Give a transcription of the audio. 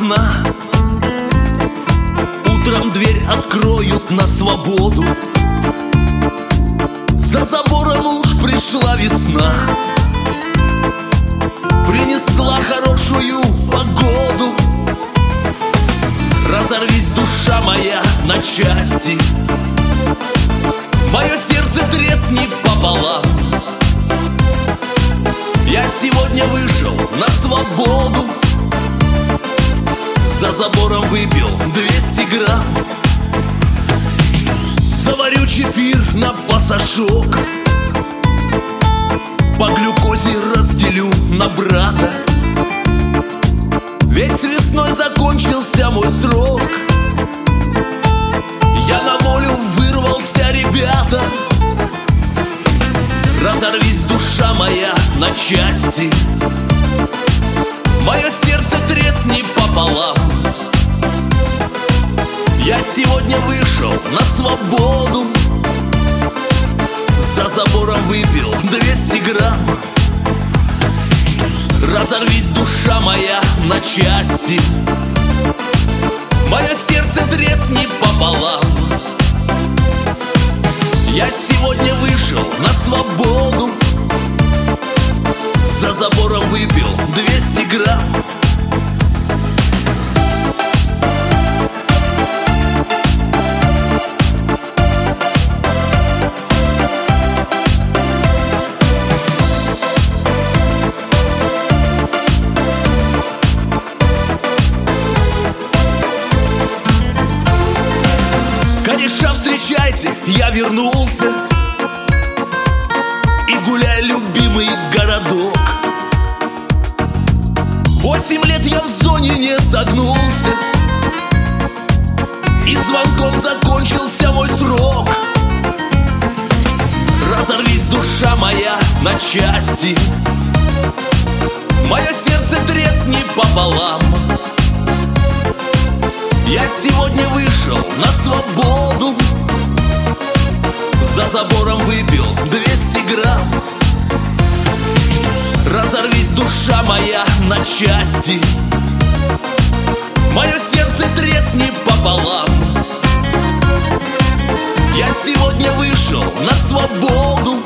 весна. Утром дверь откроют на свободу. За забором уж пришла весна. Принесла хорошую погоду. Разорвись, душа моя, на части. Мое сердце тресни пополам. Я сегодня вышел на свободу. За забором выпил 200 грамм. Заварю чефир на пасашок. По глюкозе разделю на брата. Ведь с весной закончился мой срок. Я на волю вырвался, ребята. Разорвись, душа моя, на части. Мое сердце тресни пополам. Я сегодня вышел на свободу. За забором выпил 200 грамм. Разорвись, душа моя, на части. Мое сердце тресни пополам. Я сегодня вышел на свободу. За забором выпил 200 грамм. Кореша, встречайте, я вернулся. И гуляй, любимый городок. 8 лет я в зоне не согнулся. И звонком закончился мой срок. Разорвись, душа моя, на части. Мое сердце тресни пополам. Я сегодня вышел на свободу. За забором выпил 200 грамм. Разорвись, душа моя, на части. Мое сердце тресни пополам. Я сегодня вышел на свободу.